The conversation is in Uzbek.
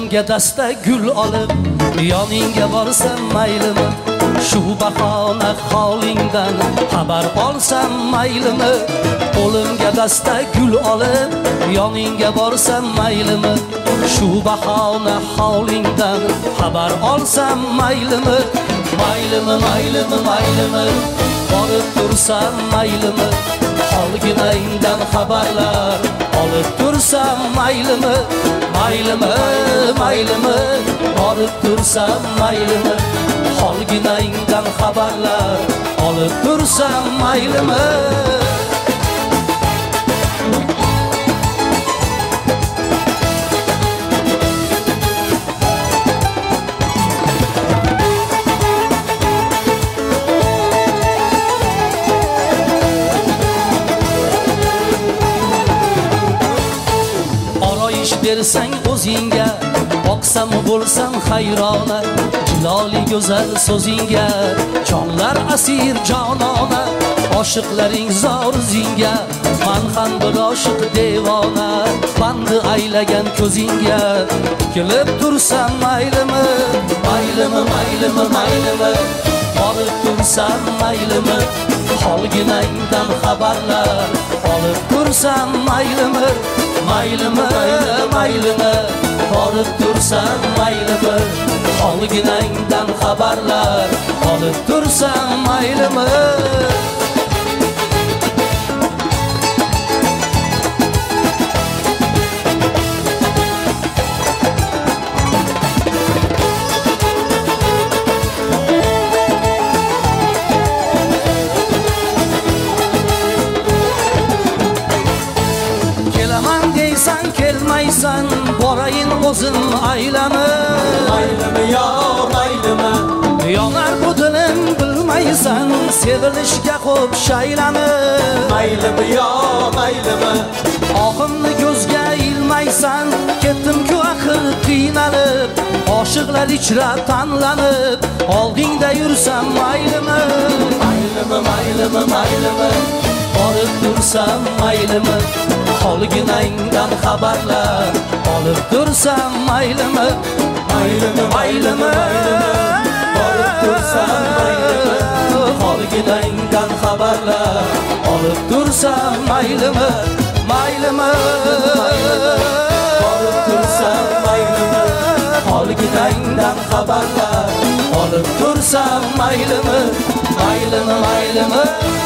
Qo'limga dasta gul olib yoningga borsam maylimi? Shu bahona holingdan xabar olsam maylimi? Qo'limga dasta gul olib yoningga borsam maylimi? Shu bahona holingdan xabar olsam maylimi? Maylimi, maylimi, maylimi, borib tursam maylimi? Holginangdan xabarlar olib tursam maylimi? Maylimi, maylimi, borib tursam maylimi? Holginangdan xabarlar olib tursam maylimi? Bersang o'zingga, boqsam bo'lsam hayrona, jiloli go'zal so'zingga, jonlar asir jonona, oshiqlaring zor zinga, men ham bir oshiq devona, bandi aylagan ko'zingga, kelib tursam maylimi? Maylimi, maylimi, maylimi, borib tursam maylimi? Holginangdan xabarlar olib tursam maylimi? Maylimi, maylimi, borib tursam maylimi? Holginangdan xabarlar olib tursam maylimi? Kelmaysan, borayin o'zim aylami? Maylimi yo, maylimi, yonar bu dilim bilmaysan, sevilishga qo'p shaylami? Maylimi yo, maylimi, oqimni ko'zga ilmaysan, ketdim-ku axir qiynalib, oshiqlar ichra tanlanib, oldingda yursam maylimi? maylimi, maylimi, maylimi, borib tursam maylimi? Holginangdan xabarlar olib tursam maylimi? maylimi, Maylimi, borib tursam maylimi? Holginangdan xabarlar olib tursam maylimi? Maylimi, borib tursam maylimi? Holginangdan xabarlar olib tursam maylimi? Maylimi, maylimi,